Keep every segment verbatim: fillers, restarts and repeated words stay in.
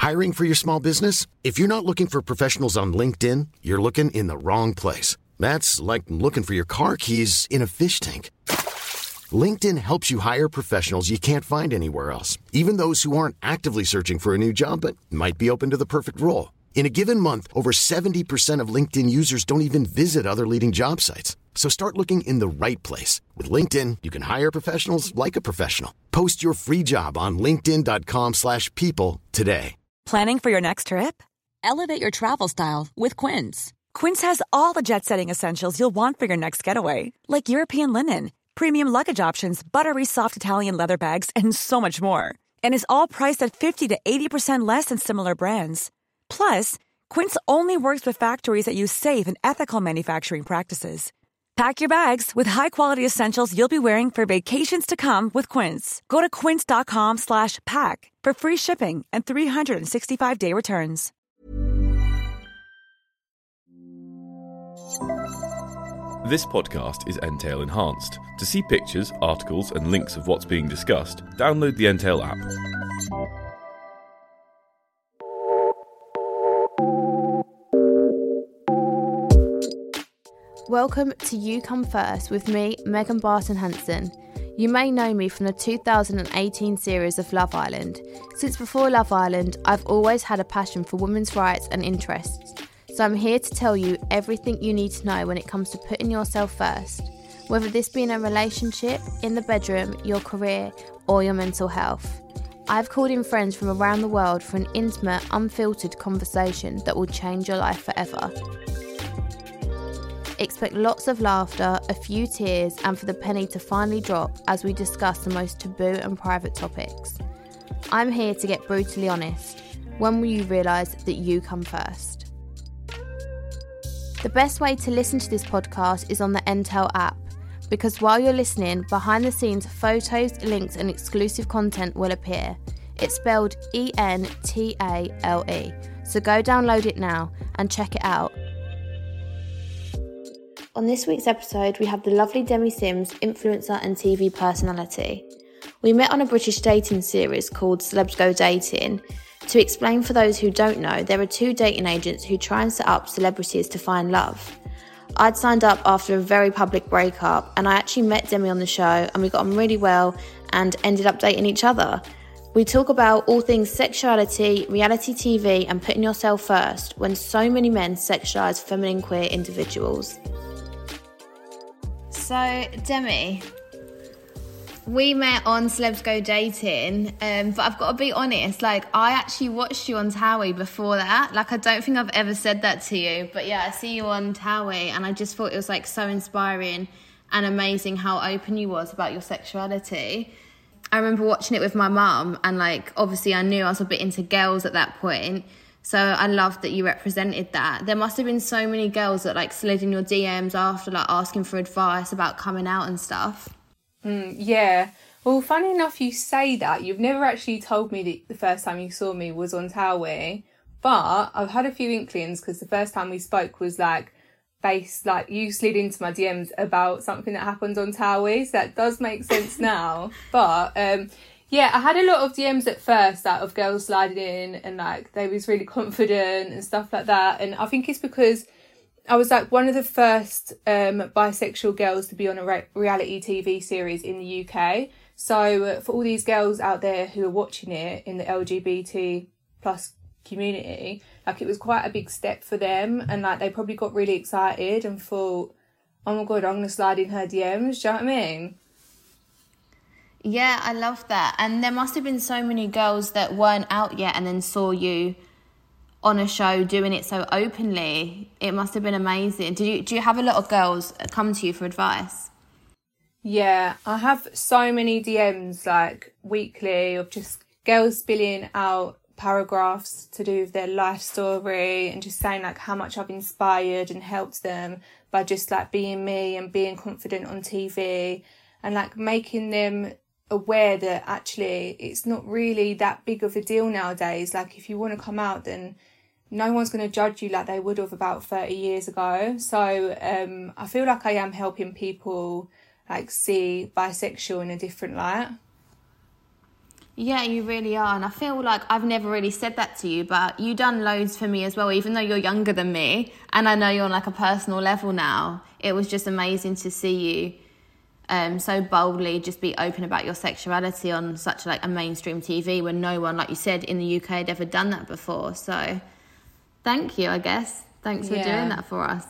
Hiring for your small business? If you're not looking for professionals on LinkedIn, you're looking in the wrong place. That's like looking for your car keys in a fish tank. LinkedIn helps you hire professionals you can't find anywhere else, even those who aren't actively searching for a new job but might be open to the perfect role. In a given month, over seventy percent of LinkedIn users don't even visit other leading job sites. So start looking in the right place. With LinkedIn, you can hire professionals like a professional. Post your free job on linkedin.com slash people today. Planning for your next trip? Elevate your travel style with Quince. Quince has all the jet-setting essentials you'll want for your next getaway, like European linen, premium luggage options, buttery soft Italian leather bags, and so much more. And is all priced at fifty to eighty percent less than similar brands. Plus, Quince only works with factories that use safe and ethical manufacturing practices. Pack your bags with high-quality essentials you'll be wearing for vacations to come with Quince. Go to quince.com slash pack for free shipping and three sixty-five day returns. This podcast is Entail Enhanced. To see pictures, articles, and links of what's being discussed, download the Entail app. Welcome to You Come First with me, Megan Barton Hanson. You may know me from the two thousand eighteen series of Love Island. Since before Love Island, I've always had a passion for women's rights and interests. So I'm here to tell you everything you need to know when it comes to putting yourself first. Whether this be in a relationship, in the bedroom, your career, or your mental health. I've called in friends from around the world for an intimate, unfiltered conversation that will change your life forever. Expect lots of laughter, a few tears, and for the penny to finally drop as we discuss the most taboo and private topics. I'm here to get brutally honest. When will you realise that you come first? The best way to listen to this podcast is on the Entail app, because while you're listening, behind the scenes photos, links and exclusive content will appear. It's spelled E N T A L E, so go download it now and check it out. On this week's episode, we have the lovely Demi Sims, influencer and T V personality. We met on a British dating series called Celebs Go Dating. To explain for those who don't know, there are two dating agents who try and set up celebrities to find love. I'd signed up after a very public breakup, and I actually met Demi on the show, and we got on really well and ended up dating each other. We talk about all things sexuality, reality T V and putting yourself first when so many men sexualise feminine queer individuals. So, Demi, we met on Celebs Go Dating, um, but I've got to be honest, like, I actually watched you on Towie before that. Like, I don't think I've ever said that to you, but yeah, I see you on Towie, and I just thought it was, like, so inspiring and amazing how open you was about your sexuality. I remember watching it with my mum, and, like, obviously I knew I was a bit into girls at that point, so I loved that you represented that. There must have been so many girls that like slid in your D Ms after, like asking for advice about coming out and stuff. Mm, yeah. Well, funny enough you say that. You've never actually told me that the first time you saw me was on Towie. But I've had a few inklings because the first time we spoke was like based, like you slid into my D Ms about something that happened on Towie. So that does make sense now. But um yeah, I had a lot of D Ms at first, like, of girls sliding in and, like, they was really confident and stuff like that. And I think it's because I was, like, one of the first um, bisexual girls to be on a re- reality T V series in the U K. So uh, for all these girls out there who are watching it in the L G B T plus community, like, it was quite a big step for them. And, like, they probably got really excited and thought, oh, my God, I'm going to slide in her D Ms. Do you know what I mean? Yeah, I love that. And there must have been so many girls that weren't out yet and then saw you on a show doing it so openly. It must have been amazing. Did you do you have a lot of girls come to you for advice? Yeah, I have so many D Ms like weekly of just girls spilling out paragraphs to do with their life story and just saying like how much I've inspired and helped them by just like being me and being confident on T V and like making them aware that actually it's not really that big of a deal nowadays. Like if you want to come out, then no one's going to judge you like they would have about thirty years ago. So um, I feel like I am helping people like see bisexual in a different light. Yeah, you really are. And I feel like I've never really said that to you, but you done loads for me as well, even though you're younger than me. And I know you're on like a personal level now. It was just amazing to see you um, so boldly just be open about your sexuality on such like a mainstream T V when no one, like you said, in the U K had ever done that before. So thank you, I guess. Thanks for Yeah. doing that for us.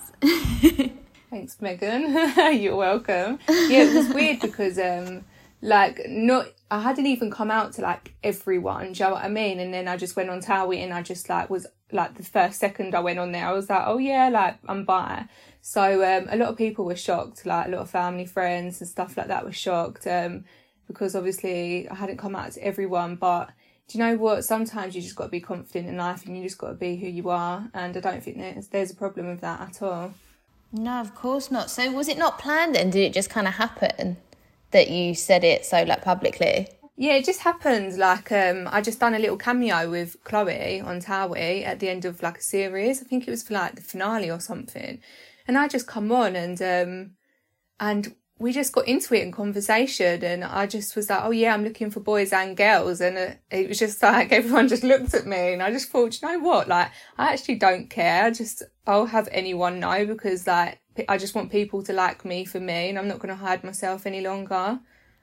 Thanks, Megan. You're welcome. Yeah, it was weird because, um, like, not I hadn't even come out to, like, everyone, do you know what I mean? And then I just went on Towie and I just, like, was, like, the first second I went on there, I was like, oh, yeah, like, I'm bi. So um, a lot of people were shocked, like, a lot of family, friends and stuff like that were shocked um, because, obviously, I hadn't come out to everyone. But do you know what? Sometimes you just got to be confident in life and you just got to be who you are. And I don't think there's, there's a problem with that at all. No, of course not. So was it not planned then? Did it just kind of happen that you said it so like publicly? Yeah, it just happened. Like, um, I just done a little cameo with Chloe on Towie at the end of like a series. I think it was for like the finale or something. And I just come on and um, and we just got into it in conversation. And I just was like, oh yeah, I'm looking for boys and girls. And it, it was just like everyone just looked at me, and I just thought, you know what? Like, I actually don't care. I just I'll have anyone know because like I just want people to like me for me, and I'm not going to hide myself any longer.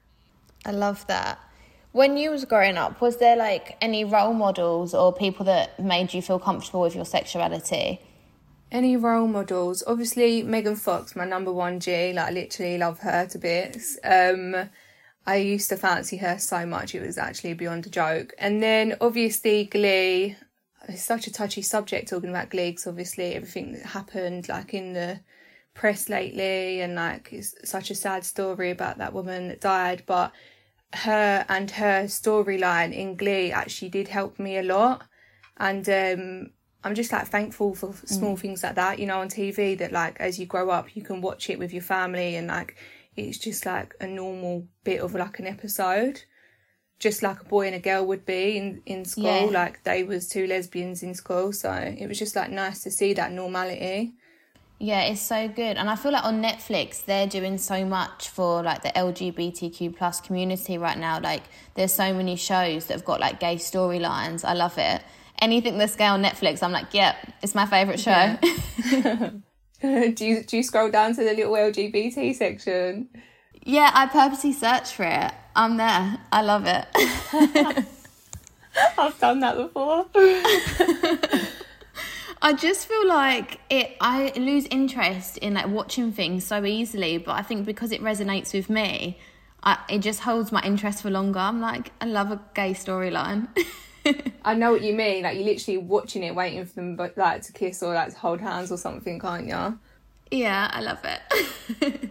I love that. When you was growing up, was there like any role models or people that made you feel comfortable with your sexuality? Any role models? Obviously, Megan Fox, my number one G. Like, I literally love her to bits. Um, I used to fancy her so much, it was actually beyond a joke. And then, obviously, Glee. It's such a touchy subject talking about Glee, because obviously everything that happened, like, in the press lately, and, like, it's such a sad story about that woman that died. But her and her storyline in Glee actually did help me a lot. And, um... I'm just, like, thankful for small mm. things like that, you know, on T V, that, like, as you grow up, you can watch it with your family and, like, it's just, like, a normal bit of, like, an episode. Just like a boy and a girl would be in, in school. Yeah. Like, they was two lesbians in school. So it was just, like, nice to see that normality. Yeah, it's so good. And I feel like on Netflix, they're doing so much for, like, the L G B T Q plus community right now. Like, there's so many shows that have got, like, gay storylines. I love it. Anything that's gay on Netflix, I'm like, yep, it's my favourite show. Yeah. do you do you scroll down to the little L G B T section? Yeah, I purposely search for it. I'm there. I love it. I've done that before. I just feel like it. I lose interest in like watching things so easily, but I think because it resonates with me, I, it just holds my interest for longer. I'm like, I love a gay storyline. I know what you mean. Like, you're literally watching it, waiting for them, but like to kiss or like to hold hands or something, can't you? Yeah, I love it.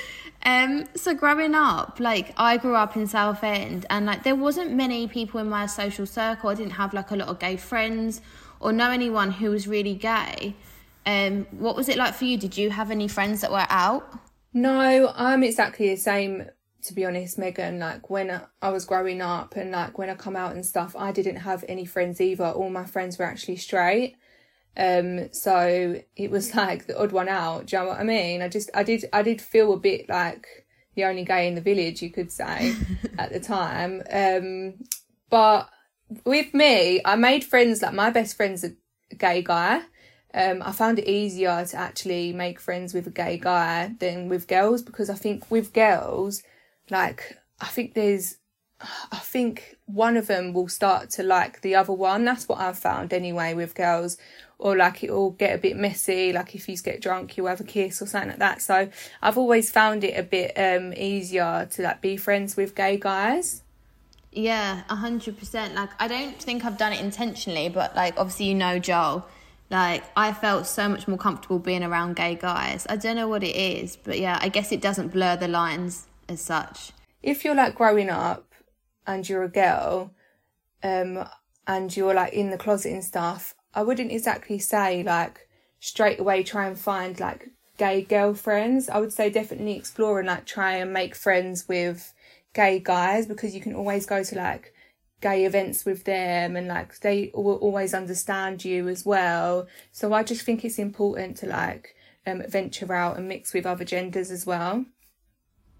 um, so growing up, like I grew up in Southend, and like there wasn't many people in my social circle. I didn't have like a lot of gay friends or know anyone who was really gay. Um, what was it like for you? Did you have any friends that were out? No, I'm exactly the same. To be honest, Megan, like when I was growing up and like when I come out and stuff, I didn't have any friends either. All my friends were actually straight. Um, so it was like the odd one out. Do you know what I mean? I just, I did, I did feel a bit like the only gay in the village, you could say, at the time. Um, but with me, I made friends. Like my best friend's a gay guy. Um, I found it easier to actually make friends with a gay guy than with girls, because I think with girls, like, I think there's, I think one of them will start to like the other one. That's what I've found anyway with girls. Or like it'll get a bit messy. Like if you get drunk, you'll have a kiss or something like that. So I've always found it a bit um, easier to like be friends with gay guys. Yeah, a hundred percent. Like, I don't think I've done it intentionally, but like, obviously, you know, Joel, like I felt so much more comfortable being around gay guys. I don't know what it is, but yeah, I guess it doesn't blur the lines as such. If you're like growing up and you're a girl um and you're like in the closet and stuff, I wouldn't exactly say like straight away try and find like gay girlfriends. I would say definitely explore and like try and make friends with gay guys, because you can always go to like gay events with them and like they will always understand you as well. So I just think it's important to like um venture out and mix with other genders as well.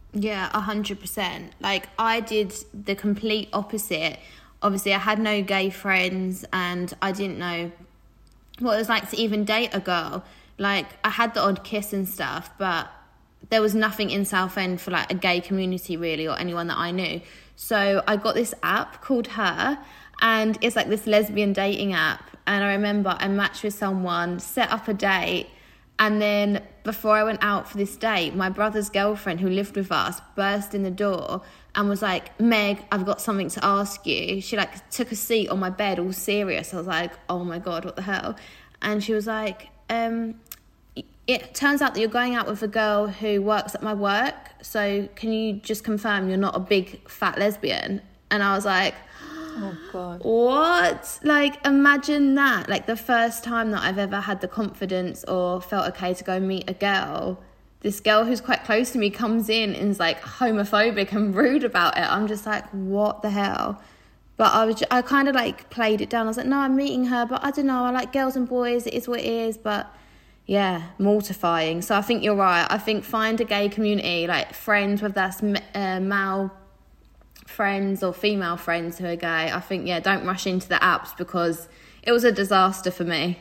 Yeah, a hundred percent. Like, I did the complete opposite. Obviously, I had no gay friends, and I didn't know what it was like to even date a girl. Like, I had the odd kiss and stuff, but there was nothing in Southend for like a gay community really, or anyone that I knew. So I got this app called Her, and it's like this lesbian dating app. And I remember I matched with someone, set up a date, and then before I went out for this date, my brother's girlfriend who lived with us burst in the door and was like, Meg, I've got something to ask you. She like took a seat on my bed all serious. I was like, oh my God, what the hell? And she was like, um, it turns out that you're going out with a girl who works at my work. So can you just confirm you're not a big fat lesbian? And I was like, oh God, what? Like, imagine that. Like, the first time that I've ever had the confidence or felt okay to go meet a girl, this girl who's quite close to me comes in and is like homophobic and rude about it. I'm just like, what the hell? But I was, just, I kind of like played it down. I was like, no, I'm meeting her, but I don't know. I like girls and boys. It is what it is. But yeah, mortifying. So I think you're right. I think find a gay community, like friends, whether that's uh, male friends or female friends who are gay. I think, yeah, don't rush into the apps, because it was a disaster for me.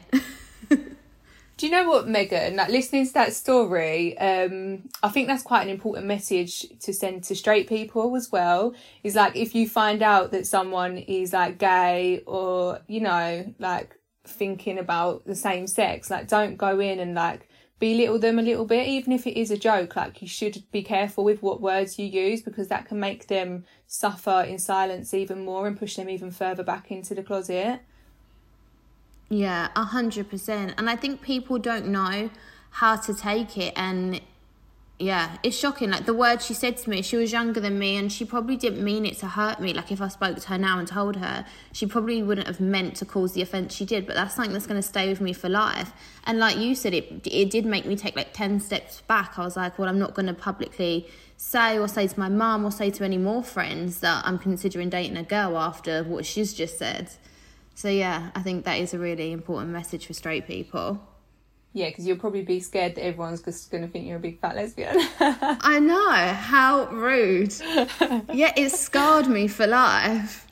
Do you know what, Megan? Like, listening to that story, um, I think that's quite an important message to send to straight people as well. Is like, if you find out that someone is like gay, or, you know, like thinking about the same sex, like, don't go in and like belittle them a little bit, even if it is a joke. Like, you should be careful with what words you use, because that can make them suffer in silence even more and push them even further back into the closet. Yeah, a hundred percent. And I think people don't know how to take it. And yeah, it's shocking. Like, the words she said to me, she was younger than me, and she probably didn't mean it to hurt me. Like, if I spoke to her now and told her, she probably wouldn't have meant to cause the offence she did. But that's something that's going to stay with me for life. And like you said, it it did make me take like ten steps back. I was like, well, I'm not going to publicly say or say to my mum or say to any more friends that I'm considering dating a girl after what she's just said. So yeah, I think that is a really important message for straight people. Yeah, because you'll probably be scared that everyone's just going to think you're a big fat lesbian. I know, how rude. Yeah, it scarred me for life.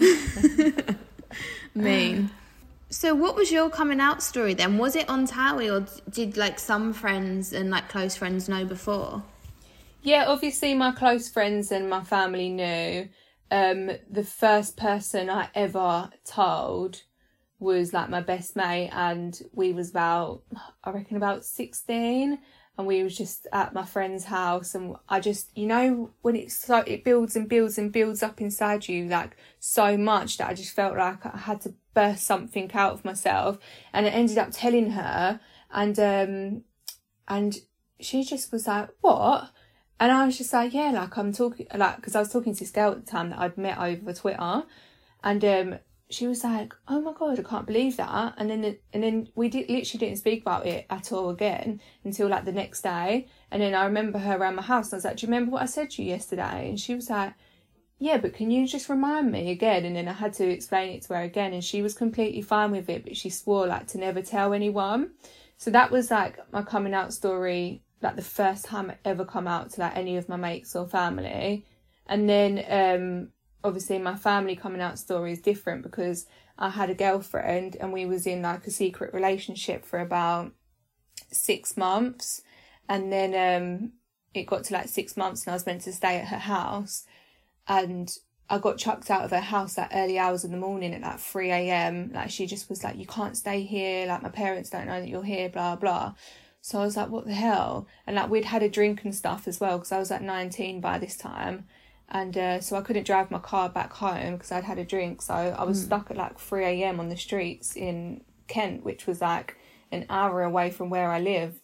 Mean. So what was your coming out story then? Was it on Towie, or did like some friends and like close friends know before? Yeah, obviously my close friends and my family knew. Um, the first person I ever told was like my best mate, and we was about, I reckon about sixteen, and we was just at my friend's house, and I just, you know, when it's so, it builds and builds and builds up inside you like so much that I just felt like I had to burst something out of myself, and I ended up telling her, and um, and she just was like, what? And I was just like, yeah, like I'm talking, like, because I was talking to this girl at the time that I'd met over Twitter, and um, she was like, oh my God, I can't believe that. And then, and then we did literally didn't speak about it at all again until like the next day. And then I remember her around my house, and I was like, do you remember what I said to you yesterday? And she was like, yeah, but can you just remind me again? And then I had to explain it to her again, and she was completely fine with it, but she swore like to never tell anyone. So that was like my coming out story, like the first time I ever come out to like any of my mates or family. And then um obviously my family coming out story is different, because I had a girlfriend and we was in like a secret relationship for about six months, and then um it got to like six months and I was meant to stay at her house, and I got chucked out of her house at early hours in the morning at like three a.m. Like, she just was like, you can't stay here, like my parents don't know that you're here, blah blah. So I was like, what the hell? And like, we'd had a drink and stuff as well, because I was like nineteen by this time. And uh, so I couldn't drive my car back home because I'd had a drink. So I was mm. stuck at like three a.m. on the streets in Kent, which was like an hour away from where I lived.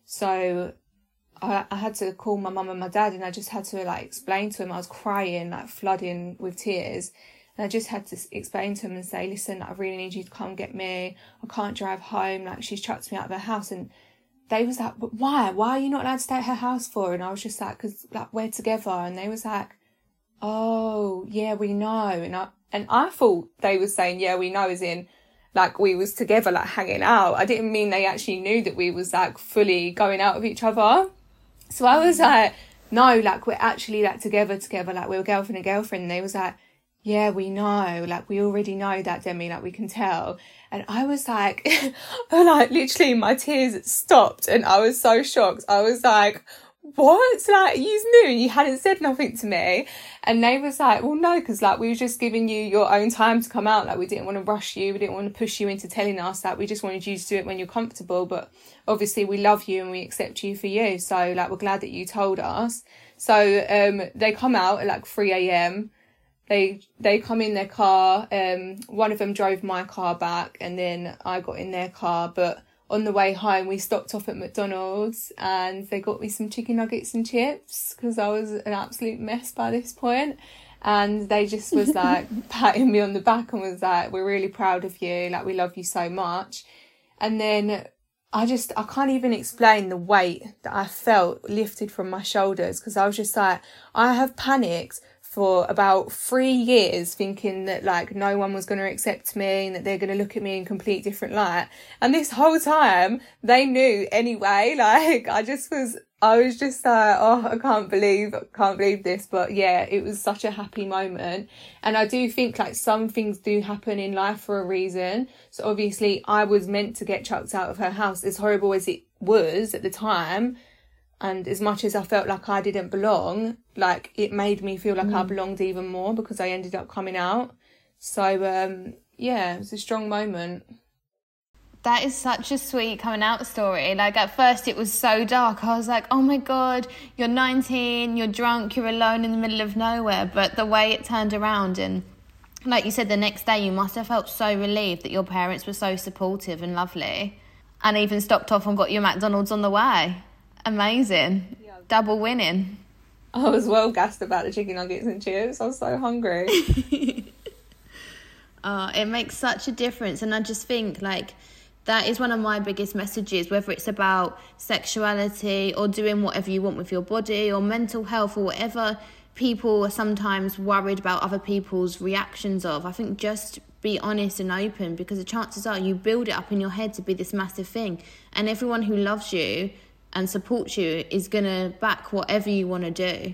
So I, I had to call my mum and my dad, and I just had to like explain to him. I was crying, like flooding with tears. And I just had to explain to him and say, listen, I really need you to come get me. I can't drive home. Like, she's chucked me out of her house. And they was like, but why? Why are you not allowed to stay at her house for? And I was just like, because like, we're together. And they was like, oh, yeah, we know. And I, and I thought they were saying, yeah, we know, as in, like, we was together, like, hanging out. I didn't mean they actually knew that we was, like, fully going out with each other. So I was like, no, like, we're actually, like, together, together, like, we were girlfriend and girlfriend. And they was like, yeah, we know, like, we already know that, Demi, like, we can tell. And I was like, like, literally my tears stopped and I was so shocked. I was like, what? Like, you knew and you hadn't said nothing to me. And they was like, well, no, because, like, we were just giving you your own time to come out. Like, we didn't want to rush you. We didn't want to push you into telling us that. We just wanted you to do it when you're comfortable. But obviously we love you and we accept you for you. So, like, we're glad that you told us. So um, they come out at, like, three a.m. They they come in their car. Um, one of them drove my car back and then I got in their car. But on the way home, we stopped off at McDonald's and they got me some chicken nuggets and chips because I was an absolute mess by this point. And they just was like patting me on the back and was like, we're really proud of you. Like, we love you so much. And then I just, I can't even explain the weight that I felt lifted from my shoulders because I was just like, I have panicked for about three years thinking that, like, no one was going to accept me and that they're going to look at me in complete different light. And this whole time they knew anyway. Like, I just was, I was just like, oh, I can't believe, can't believe this. But yeah, it was such a happy moment. And I do think, like, some things do happen in life for a reason. So obviously I was meant to get chucked out of her house, as horrible as it was at the time. And as much as I felt like I didn't belong, like, it made me feel like mm. I belonged even more because I ended up coming out. So, um, yeah, it was a strong moment. That is such a sweet coming out story. Like, at first it was so dark. I was like, oh my God, you're nineteen, you're drunk, you're alone in the middle of nowhere. But the way it turned around, and like you said, the next day you must have felt so relieved that your parents were so supportive and lovely and even stopped off and got you McDonald's on the way. Amazing. Yeah. Double winning. I was well gassed about the chicken nuggets and chips. I was so hungry. Oh, it makes such a difference. And I just think, like, that is one of my biggest messages, whether it's about sexuality or doing whatever you want with your body or mental health or whatever people are sometimes worried about other people's reactions of. I think just be honest and open, because the chances are you build it up in your head to be this massive thing. And everyone who loves you and supports you is going to back whatever you want to do,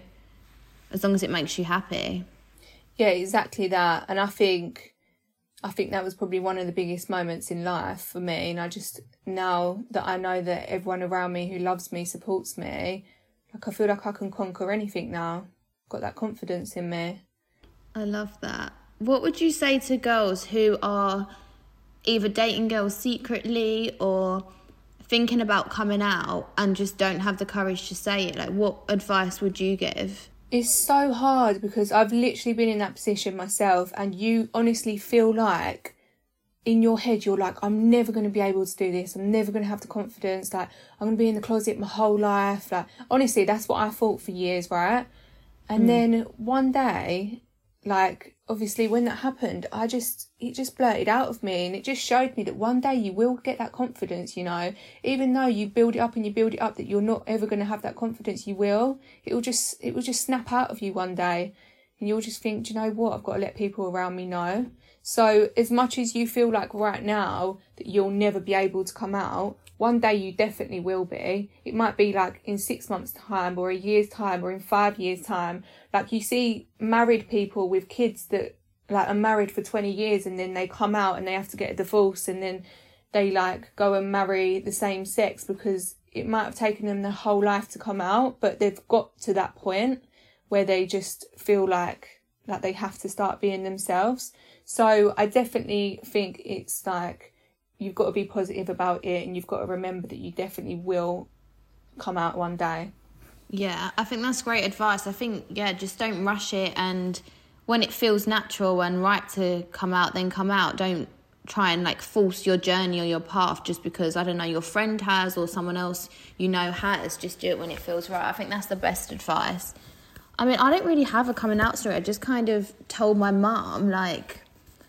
as long as it makes you happy. Yeah, exactly that. And I think I think that was probably one of the biggest moments in life for me. And I just, now that I know that everyone around me who loves me supports me, like, I feel like I can conquer anything now. Got that confidence in me. I love that. What would you say to girls who are either dating girls secretly or thinking about coming out and just don't have the courage to say it? Like, what advice would you give? It's so hard because I've literally been in that position myself, and you honestly feel like in your head you're like, I'm never going to be able to do this, I'm never going to have the confidence, like, I'm going to be in the closet my whole life. Like, honestly, that's what I thought for years, right? And mm. then one day, like, obviously when that happened, I just, it just blurted out of me, and it just showed me that one day you will get that confidence, you know, even though you build it up and you build it up, that you're not ever going to have that confidence. You will, it will just, it will just snap out of you one day, and you'll just think, do you know what, I've got to let people around me know. So as much as you feel like right now that you'll never be able to come out, one day you definitely will be. It might be like in six months' time or a year's time or in five years' time. Like, you see married people with kids that, like, are married for twenty years and then they come out and they have to get a divorce, and then they, like, go and marry the same sex because it might have taken them their whole life to come out, but they've got to that point where they just feel like, like they have to start being themselves. So I definitely think it's like, you've got to be positive about it, and you've got to remember that you definitely will come out one day. Yeah, I think that's great advice. I think, yeah, just don't rush it, and when it feels natural and right to come out, then come out. Don't try and, like, force your journey or your path just because, I don't know, your friend has or someone else you know has. Just do it when it feels right. I think that's the best advice. I mean, I don't really have a coming out story. I just kind of told my mum, like,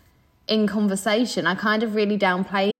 in conversation. I kind of really downplayed.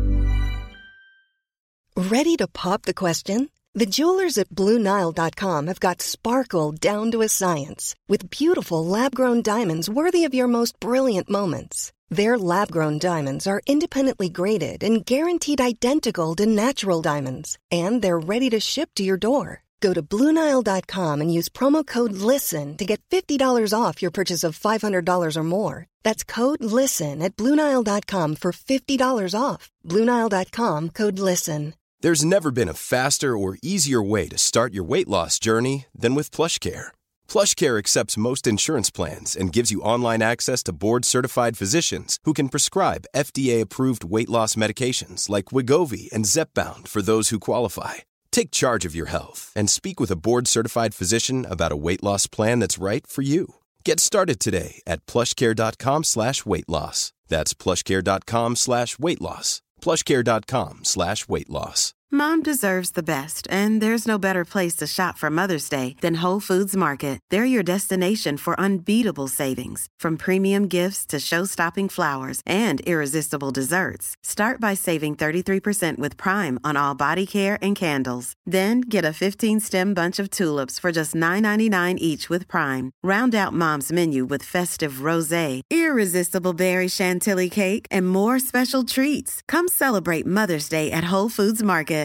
Ready to pop the question? The jewelers at Blue Nile dot com have got sparkle down to a science with beautiful lab-grown diamonds worthy of your most brilliant moments. Their lab-grown diamonds are independently graded and guaranteed identical to natural diamonds, and they're ready to ship to your door. Go to Blue Nile dot com and use promo code LISTEN to get fifty dollars off your purchase of five hundred dollars or more. That's code LISTEN at Blue Nile dot com for fifty dollars off. Blue Nile dot com, code LISTEN. There's never been a faster or easier way to start your weight loss journey than with PlushCare. PlushCare accepts most insurance plans and gives you online access to board-certified physicians who can prescribe F D A-approved weight loss medications like Wegovy and Zepbound for those who qualify. Take charge of your health and speak with a board-certified physician about a weight loss plan that's right for you. Get started today at plushcare.com slash weight loss. That's plushcare.com slash weight loss. plushcare.com slash weight loss. Mom deserves the best, and there's no better place to shop for Mother's Day than Whole Foods Market. They're your destination for unbeatable savings, from premium gifts to show-stopping flowers and irresistible desserts. Start by saving thirty-three percent with Prime on all body care and candles. Then get a fifteen-stem bunch of tulips for just nine ninety-nine each with Prime. Round out Mom's menu with festive rosé, irresistible berry chantilly cake, and more special treats. Come celebrate Mother's Day at Whole Foods Market.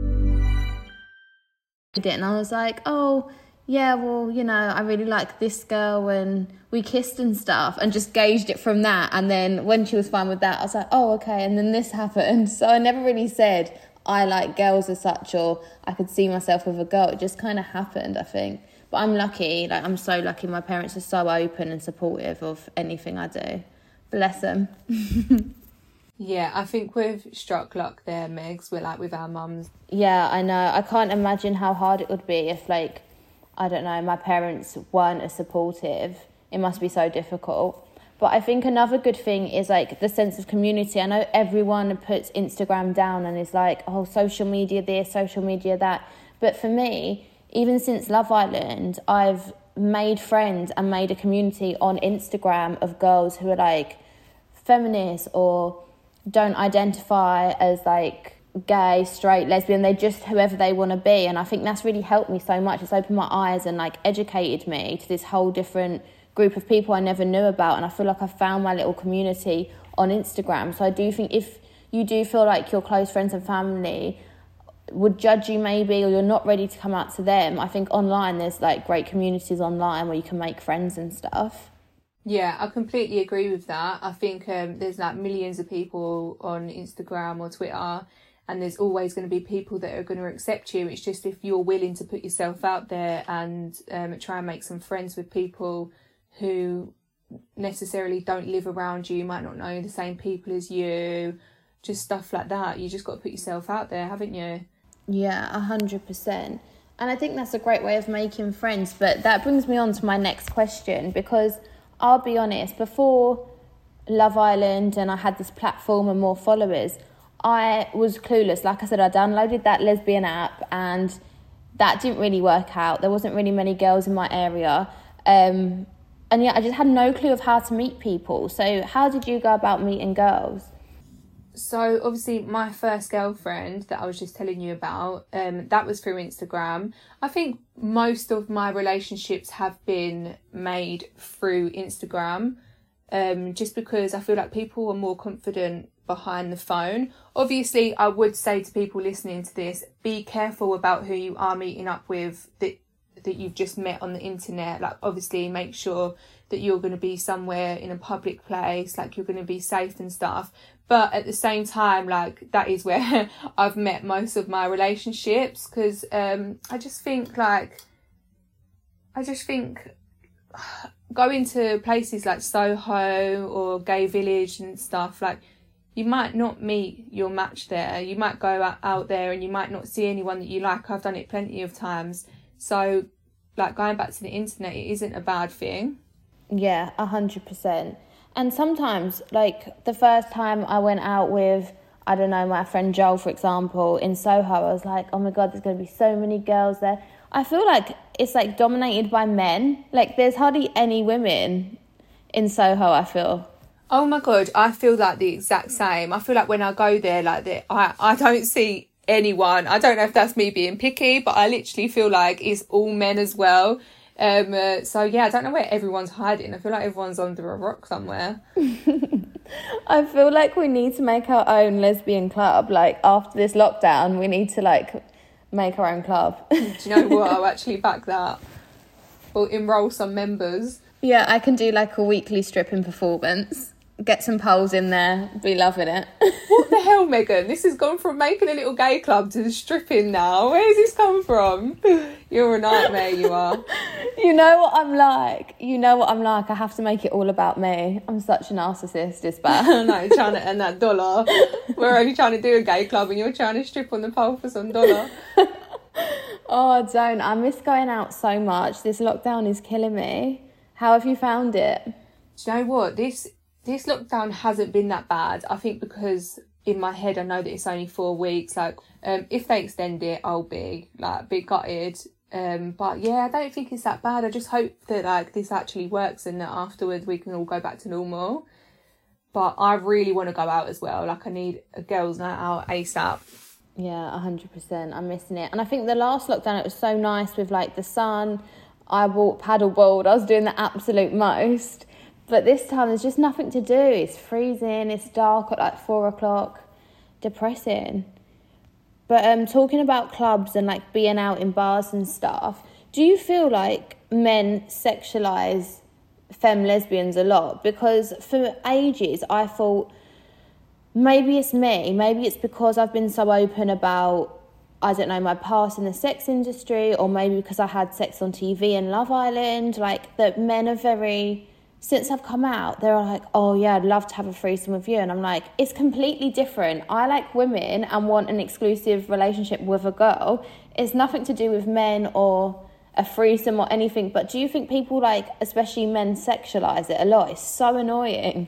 And I was like, oh yeah, well, you know, I really like this girl, and we kissed and stuff, and just gauged it from that. And then when she was fine with that, I was like, oh, okay. And then this happened. So I never really said I like girls as such, or I could see myself with a girl. It just kind of happened, I think. But I'm lucky, like I'm so lucky. My parents are so open and supportive of anything I do. Bless them. Yeah, I think we've struck luck there, Megs. We're like with our mums. Yeah, I know. I can't imagine how hard it would be if, like, I don't know, my parents weren't as supportive. It must be so difficult. But I think another good thing is, like, the sense of community. I know everyone puts Instagram down and is like, oh, social media this, social media that. But for me, even since Love Island, I've made friends and made a community on Instagram of girls who are, like, feminists or don't identify as like gay, straight, lesbian. They're just whoever they want to be, and I think that's really helped me so much. It's opened my eyes and like educated me to this whole different group of people I never knew about, and I feel like I found my little community on Instagram. So I do think if you do feel like your close friends and family would judge you maybe, or you're not ready to come out to them, I think online there's like great communities online where you can make friends and stuff. Yeah, I completely agree with that. I think um, there's like millions of people on Instagram or Twitter, and there's always going to be people that are going to accept you. It's just if you're willing to put yourself out there and um, try and make some friends with people who necessarily don't live around you, might not know the same people as you, just stuff like that. You just got to put yourself out there, haven't you? Yeah, a hundred percent. And I think that's a great way of making friends. But that brings me on to my next question, because I'll be honest, before Love Island and I had this platform and more followers, I was clueless. Like I said, I downloaded that lesbian app and that didn't really work out. There wasn't really many girls in my area. Um, and yeah, I just had no clue of how to meet people. So how did you go about meeting girls? So obviously my first girlfriend that I was just telling you about, um, that was through Instagram. I think most of my relationships have been made through Instagram, um, just because I feel like people are more confident behind the phone. Obviously, I would say to people listening to this, be careful about who you are meeting up with that that you've just met on the internet. Like, obviously make sure that you're going to be somewhere in a public place, like you're going to be safe and stuff. But at the same time, like, that is where I've met most of my relationships, because um, I just think, like, I just think going to places like Soho or Gay Village and stuff, like, you might not meet your match there. You might go out there and you might not see anyone that you like. I've done it plenty of times. So, like, going back to the internet, it isn't a bad thing. Yeah, a hundred percent. And sometimes, like, the first time I went out with, I don't know, my friend Joel, for example, in Soho, I was like, oh my God, there's going to be so many girls there. I feel like it's, like, dominated by men. Like, there's hardly any women in Soho, I feel. Oh my God, I feel like the exact same. I feel like when I go there, like, the, I, I don't see anyone. I don't know if that's me being picky, but I literally feel like it's all men as well. Um, uh, so yeah, I don't know where everyone's hiding. I feel like everyone's under a rock somewhere. I feel like we need to make our own lesbian club. Like, after this lockdown, we need to, like, make our own club. Do you know what? I'll actually back that. We'll enrol some members. Yeah, I can do like a weekly stripping performance. Get some poles in there. Be loving it. What the hell, Megan? This has gone from making a little gay club to the stripping now. Where's this come from? You're a nightmare, you are. You know what I'm like. You know what I'm like. I have to make it all about me. I'm such a narcissist, it's bad. No, you're trying to earn that dollar. We're only trying to do a gay club and you're trying to strip on the pole for some dollar. Oh, don't. I miss going out so much. This lockdown is killing me. How have you found it? Do you know what? This... This lockdown hasn't been that bad. I think because in my head I know that it's only four weeks. Like, um, if they extend it, I'll be like a bit gutted. Um, but yeah, I don't think it's that bad. I just hope that like this actually works and that afterwards we can all go back to normal. But I really want to go out as well. Like, I need a girls' night out ASAP. Yeah, one hundred percent. I'm missing it. And I think the last lockdown, it was so nice with like the sun. I walked paddleboard. I was doing the absolute most. But this time there's just nothing to do. It's freezing. It's dark at like four o'clock. Depressing. But um, talking about clubs and like being out in bars and stuff, do you feel like men sexualise femme lesbians a lot? Because for ages I thought maybe it's me. Maybe it's because I've been so open about, I don't know, my past in the sex industry, or maybe because I had sex on T V and Love Island. Like, that men are very... Since I've come out, they're like, oh yeah, I'd love to have a threesome with you. And I'm like, it's completely different. I like women and want an exclusive relationship with a girl. It's nothing to do with men or a threesome or anything. But do you think people, like, especially men, sexualise it a lot? It's so annoying.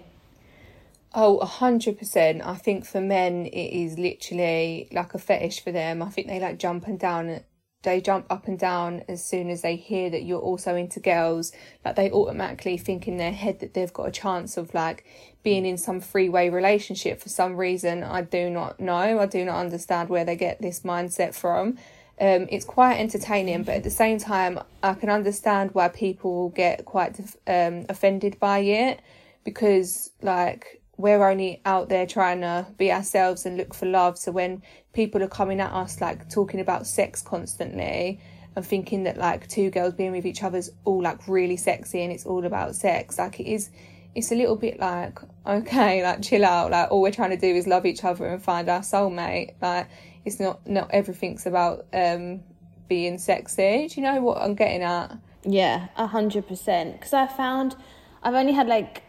Oh, one hundred percent. I think for men, it is literally like a fetish for them. I think they like jump and down They jump up and down as soon as they hear that you're also into girls. Like, they automatically think in their head that they've got a chance of like being in some three-way relationship for some reason. I do not know. I do not understand where they get this mindset from. Um, it's quite entertaining, but at the same time, I can understand why people get quite um, offended by it, because like, we're only out there trying to be ourselves and look for love. So when people are coming at us like talking about sex constantly and thinking that like two girls being with each other is all like really sexy and it's all about sex, like it is, it's a little bit like, okay, like chill out. Like, all we're trying to do is love each other and find our soulmate. Like, it's not, not everything's about um being sexy. Do you know what I'm getting at? Yeah, a hundred percent. Because I found I've only had like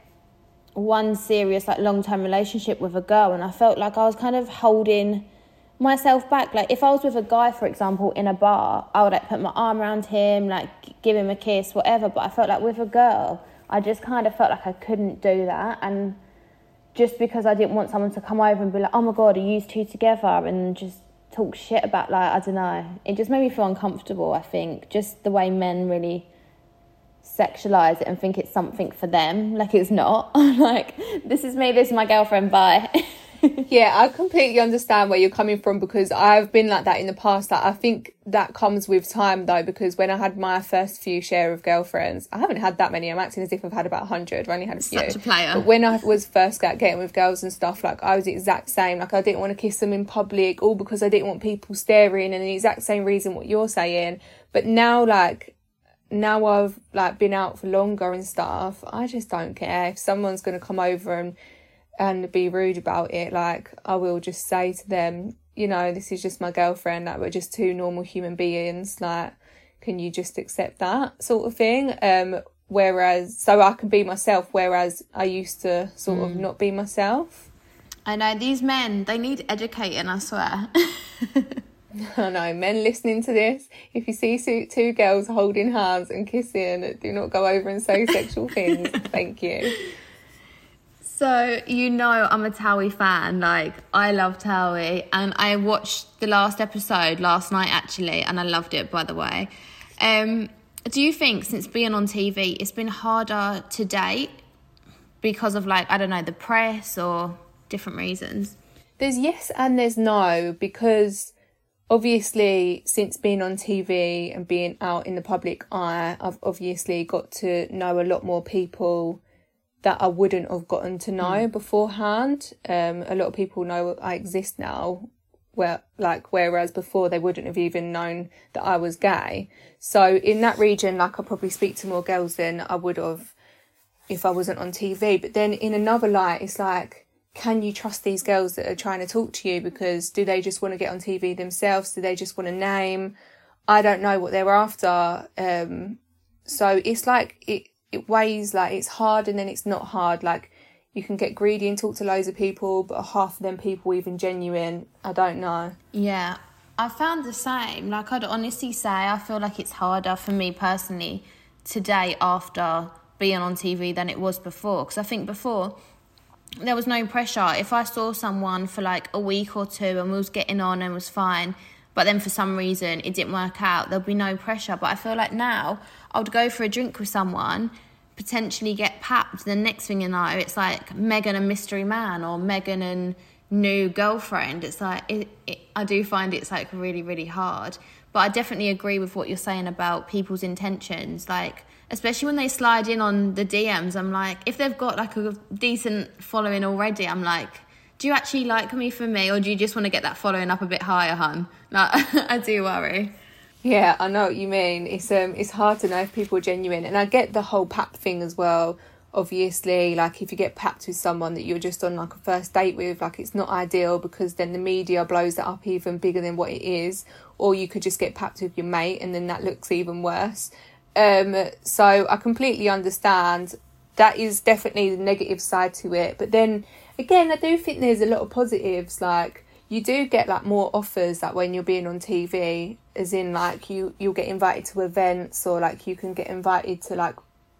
one serious like long-term relationship with a girl, and I felt like I was kind of holding myself back. Like, if I was with a guy, for example, in a bar, I would like put my arm around him, like give him a kiss, whatever. But I felt like with a girl, I just kind of felt like I couldn't do that. And just because I didn't want someone to come over and be like, oh my god, are you two together, and just talk shit about, like, I don't know, it just made me feel uncomfortable. I think just the way men really sexualize it and think it's something for them, like it's not. I'm like, this is me, this is my girlfriend, bye. Yeah, I completely understand where you're coming from, because I've been like that in the past. Like, I think that comes with time though, because when I had my first few share of girlfriends, I haven't had that many, I'm acting as if I've had about one hundred, I've only had a few. Such a player. But when I was first getting with girls and stuff, like, I was the exact same. Like, I didn't want to kiss them in public, all because I didn't want people staring, and the exact same reason what you're saying. But now, like, now I've like been out for longer and stuff, I just don't care. If someone's going to come over and and be rude about it, like, I will just say to them, you know, this is just my girlfriend, like, we're just two normal human beings, like, can you just accept that sort of thing? Um whereas, so I can be myself, whereas I used to sort mm. of not be myself. I know, these men, they need educating, I swear. I know, men listening to this, if you see two girls holding hands and kissing, do not go over and say sexual things. Thank you. So, you know, I'm a Towie fan. Like, I love Towie, and I watched the last episode last night, actually, and I loved it, by the way. Um, do you think, since being on T V, it's been harder to date because of, like, I don't know, the press or different reasons? There's yes and there's no, because obviously, since being on T V and being out in the public eye, I've obviously got to know a lot more people that I wouldn't have gotten to know mm. beforehand. Um, a lot of people know I exist now Well, like, whereas before they wouldn't have even known that I was gay. So in that region, like, I probably speak to more girls than I would have if I wasn't on T V. But then in another light, it's like, can you trust these girls that are trying to talk to you? Because do they just want to get on T V themselves? Do they just want a name? I don't know what they're after. Um, so it's like, it, it weighs, like, it's hard and then it's not hard. Like, you can get greedy and talk to loads of people, but are half of them people even genuine? I don't know. Yeah, I found the same. Like, I'd honestly say I feel like it's harder for me personally today after being on T V than it was before. Because I think before, there was no pressure. If I saw someone for like a week or two and we was getting on and was fine, but then for some reason it didn't work out, there'll be no pressure. But I feel like now I would go for a drink with someone, potentially get papped, the next thing you know, it's like Megan and Mystery Man or Megan and new girlfriend. It's like, it, it, I do find it's like really, really hard. But I definitely agree with what you're saying about people's intentions. Like, especially when they slide in on the D Ms, I'm like, if they've got like a decent following already, I'm like, do you actually like me for me, or do you just want to get that following up a bit higher, hun? Like, I do worry. Yeah, I know what you mean. It's um, it's hard to know if people are genuine. And I get the whole pap thing as well. Obviously, like, if you get papped with someone that you're just on like a first date with, like, it's not ideal because then the media blows it up even bigger than what it is. Or you could just get papped with your mate and then that looks even worse. Um, so I completely understand. That is definitely the negative side to it. But then, again, I do think there's a lot of positives. Like, you do get like more offers like when you're being on T V, as in like you you'll get invited to events, or like you can get invited to like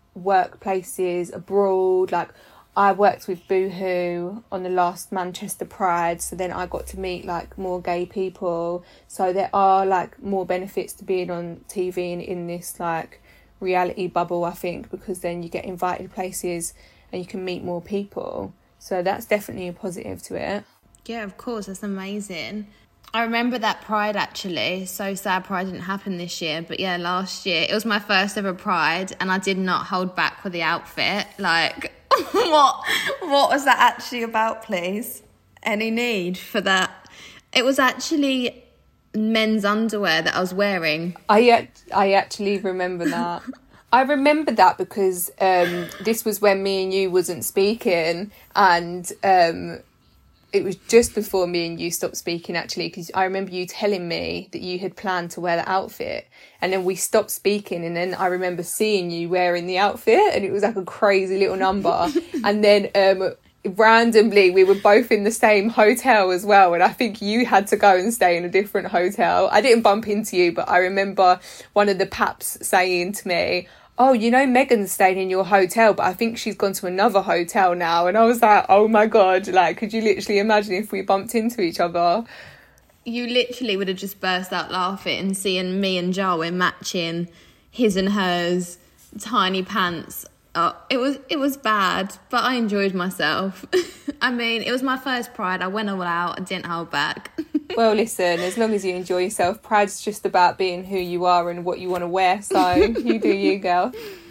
workplaces abroad. Like, I worked with Boohoo on the last Manchester Pride, so then I got to meet like more gay people. So there are like more benefits to being on T V and in this like reality bubble, I think, because then you get invited places and you can meet more people. So that's definitely a positive to it. Yeah, of course, that's amazing. I remember that Pride, actually. So sad Pride didn't happen this year. But yeah, last year, it was my first ever Pride, and I did not hold back with the outfit. Like, what what was that actually about, please? Any need for that? It was actually men's underwear that I was wearing. I, I actually remember that. I remember that because um, this was when me and you wasn't speaking, and... Um, it was just before me and you stopped speaking, actually, because I remember you telling me that you had planned to wear the outfit, and then we stopped speaking, and then I remember seeing you wearing the outfit, and it was like a crazy little number. And then um, randomly we were both in the same hotel as well, and I think you had to go and stay in a different hotel. I didn't bump into you, but I remember one of the paps saying to me, oh, you know, Megan's staying in your hotel, but I think she's gone to another hotel now. And I was like, oh my God, like, could you literally imagine if we bumped into each other? You literally would have just burst out laughing, seeing me and Jarwin matching his and hers tiny pants. Oh, it was it was bad, but I enjoyed myself. I mean, it was my first Pride. I went all out. I didn't hold back. Well, listen, as long as you enjoy yourself, Pride's just about being who you are and what you want to wear. So you do you, girl.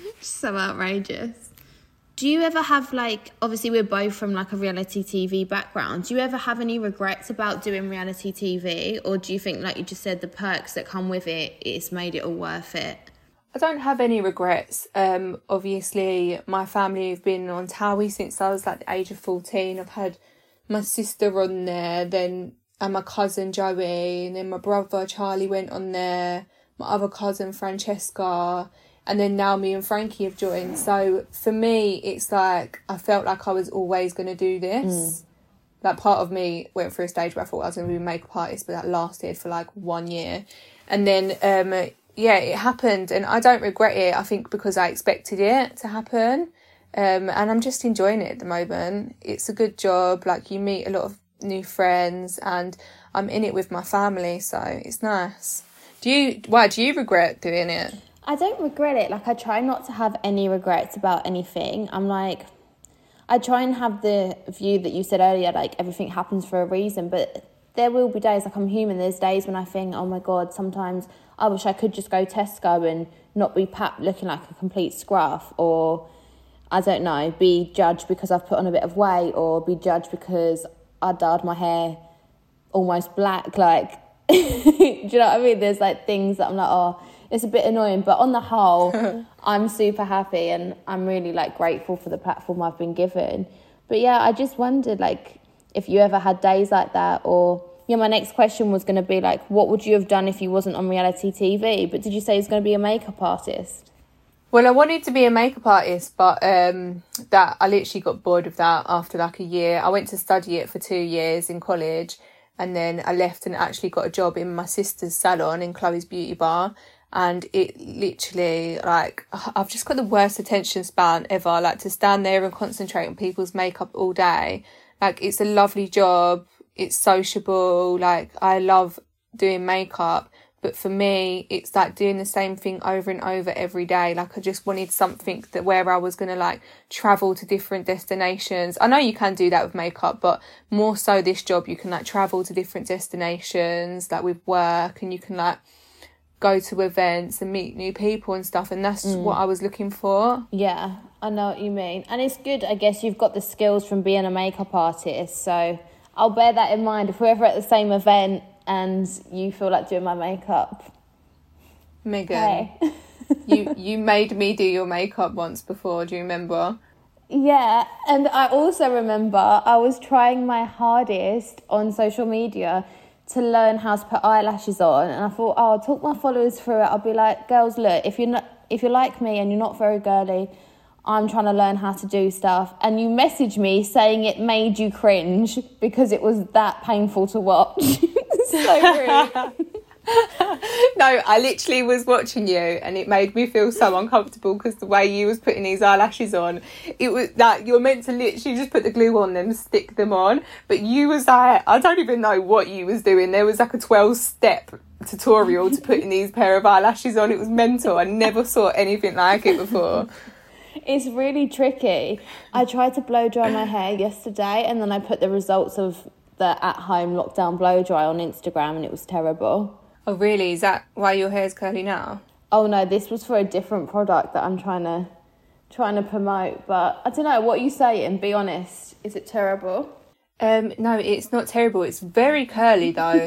So outrageous. Do you ever have, like, obviously we're both from like a reality T V background. Do you ever have any regrets about doing reality T V? Or do you think, like you just said, the perks that come with it, it's made it all worth it? I don't have any regrets. Um, obviously, my family have been on Towie since I was like the age of fourteen. I've had my sister on there, then and my cousin Joey, and then my brother Charlie went on there, my other cousin Francesca, and then now me and Frankie have joined. So for me, it's like I felt like I was always going to do this. Mm. Like, part of me went through a stage where I thought I was going to be a makeup artist, but that lasted for like one year. And then... Um, yeah, it happened, and I don't regret it, I think, because I expected it to happen, um, and I'm just enjoying it at the moment. It's a good job, like, you meet a lot of new friends, and I'm in it with my family, so it's nice. Do you, why, do you regret doing it? I don't regret it. Like, I try not to have any regrets about anything. I'm like, I try and have the view that you said earlier, like, everything happens for a reason, but there will be days, like, I'm human, there's days when I think, oh my God, sometimes I wish I could just go Tesco and not be papped looking like a complete scruff, or, I don't know, be judged because I've put on a bit of weight, or be judged because I dyed my hair almost black. Like, do you know what I mean? There's like things that I'm like, oh, it's a bit annoying. But on the whole, I'm super happy and I'm really like grateful for the platform I've been given. But yeah, I just wondered like if you ever had days like that, or yeah, my next question was going to be like, what would you have done if you wasn't on reality T V? But did you say it's going to be a makeup artist? Well, I wanted to be a makeup artist, but um, that I literally got bored of that after like a year. I went to study it for two years in college, and then I left and actually got a job in my sister's salon in Chloe's Beauty Bar. And it literally, like, I've just got the worst attention span ever. Like, to stand there and concentrate on people's makeup all day. Like, it's a lovely job. It's sociable. Like, I love doing makeup. But for me, it's like doing the same thing over and over every day. Like, I just wanted something that where I was going to, like, travel to different destinations. I know you can do that with makeup, but more so this job, you can, like, travel to different destinations, like, with work. And you can, like, go to events and meet new people and stuff, and that's mm. what I was looking for. Yeah, I know what you mean. And it's good, I guess you've got the skills from being a makeup artist, so I'll bear that in mind if we're ever at the same event and you feel like doing my makeup. Megan, hey. you you made me do your makeup once before, do you remember? Yeah, and I also remember I was trying my hardest on social media to learn how to put eyelashes on, and I thought, oh, I'll talk my followers through it. I'll be like, girls, look, if you're not, if you're like me and you're not very girly, I'm trying to learn how to do stuff. And you messaged me saying it made you cringe because it was that painful to watch. So rude. No, I literally was watching you and it made me feel so uncomfortable because the way you was putting these eyelashes on, it was like you're meant to literally just put the glue on them, stick them on, but you was like, I don't even know what you was doing. There was like a twelve step tutorial to putting these pair of eyelashes on. It was mental. I never saw anything like it before. It's really tricky. I tried to blow dry my hair yesterday and then I put the results of the at-home lockdown blow dry on Instagram and it was terrible. Oh, really? Is that why your hair's curly now? Oh, no, this was for a different product that I'm trying to trying to promote. But I don't know, what are you saying? Be honest. Is it terrible? Um, no, it's not terrible. It's very curly, though.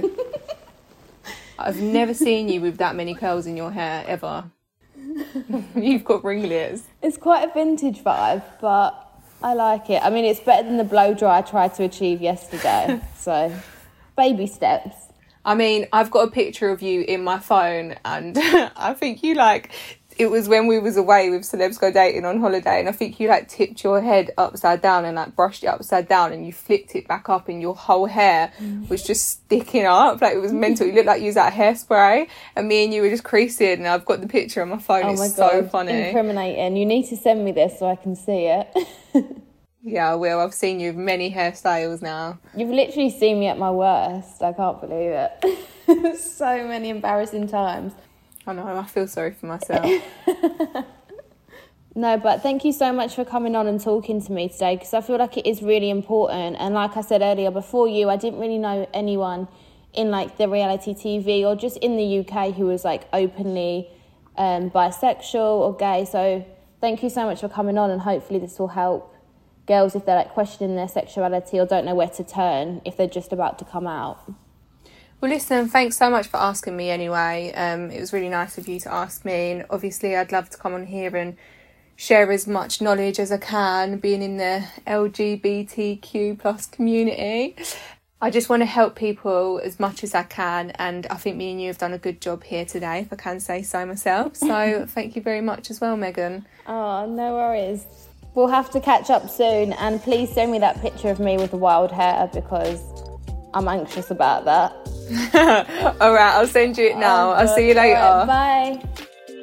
I've never seen you with that many curls in your hair, ever. You've got ringlets. It's quite a vintage vibe, but I like it. I mean, it's better than the blow dry I tried to achieve yesterday. So, baby steps. I mean, I've got a picture of you in my phone and I think you like, it was when we was away with Celebs Go Dating on holiday, and I think you like tipped your head upside down and like brushed it upside down and you flicked it back up and your whole hair was just sticking up. Like, it was mental. You looked like you was out hairspray and me and you were just creasing, and I've got the picture on my phone. Oh, it's my God, so funny. Incriminating. You need to send me this so I can see it. Yeah, I will. I've seen you with many hairstyles now. You've literally seen me at my worst. I can't believe it. So many embarrassing times. I know, I feel sorry for myself. No, but thank you so much for coming on and talking to me today, because I feel like it is really important. And like I said earlier, before you, I didn't really know anyone in like the reality T V or just in the U K who was like openly um, bisexual or gay. So thank you so much for coming on, and hopefully this will help girls if they're like questioning their sexuality or don't know where to turn if they're just about to come out. Well, listen, thanks so much for asking me anyway. Um, it was really nice of you to ask me, and obviously I'd love to come on here and share as much knowledge as I can, being in the L G B T Q plus community. I just want to help people as much as I can, and I think me and you have done a good job here today, if I can say so myself. So thank you very much as well, Megan. Oh, no worries. We'll have to catch up soon, and please send me that picture of me with the wild hair because I'm anxious about that. All right, I'll send you it now. Oh, I'll see you later. Right, bye.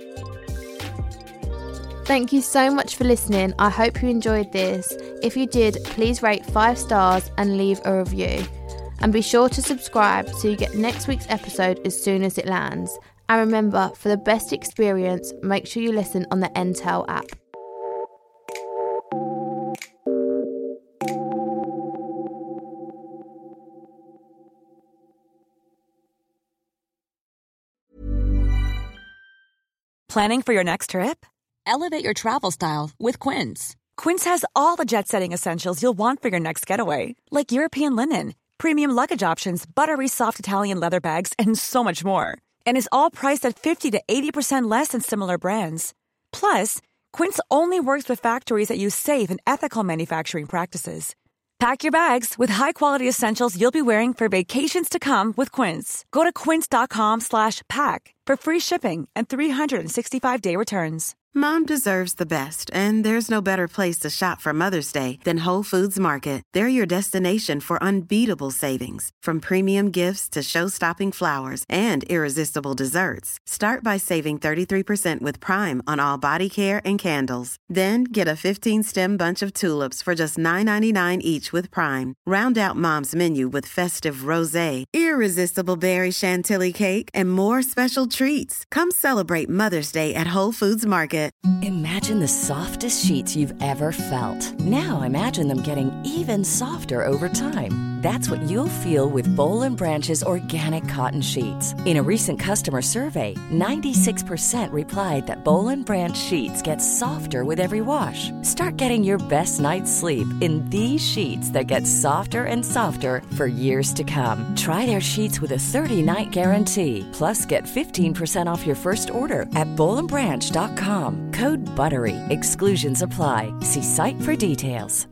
Thank you so much for listening. I hope you enjoyed this. If you did, please rate five stars and leave a review. And be sure to subscribe so you get next week's episode as soon as it lands. And remember, for the best experience, make sure you listen on the Entel app. Planning for your next trip? Elevate your travel style with Quince. Quince has all the jet-setting essentials you'll want for your next getaway, like European linen, premium luggage options, buttery soft Italian leather bags, and so much more. And is all priced at fifty to eighty percent less than similar brands. Plus, Quince only works with factories that use safe and ethical manufacturing practices. Pack your bags with high-quality essentials you'll be wearing for vacations to come with Quince. Go to quince.com slash pack for free shipping and three sixty-five day returns. Mom deserves the best, and there's no better place to shop for Mother's Day than Whole Foods Market. They're your destination for unbeatable savings, from premium gifts to show-stopping flowers and irresistible desserts. Start by saving thirty-three percent with Prime on all body care and candles. Then get a fifteen-stem bunch of tulips for just nine ninety-nine each with Prime. Round out Mom's menu with festive rosé, irresistible berry chantilly cake, and more special treats. Come celebrate Mother's Day at Whole Foods Market. Imagine the softest sheets you've ever felt. Now imagine them getting even softer over time. That's what you'll feel with Boll and Branch's organic cotton sheets. In a recent customer survey, ninety-six percent replied that Boll and Branch sheets get softer with every wash. Start getting your best night's sleep in these sheets that get softer and softer for years to come. Try their sheets with a thirty-night guarantee. Plus, get fifteen percent off your first order at boll and branch dot com. Code BUTTERY. Exclusions apply. See site for details.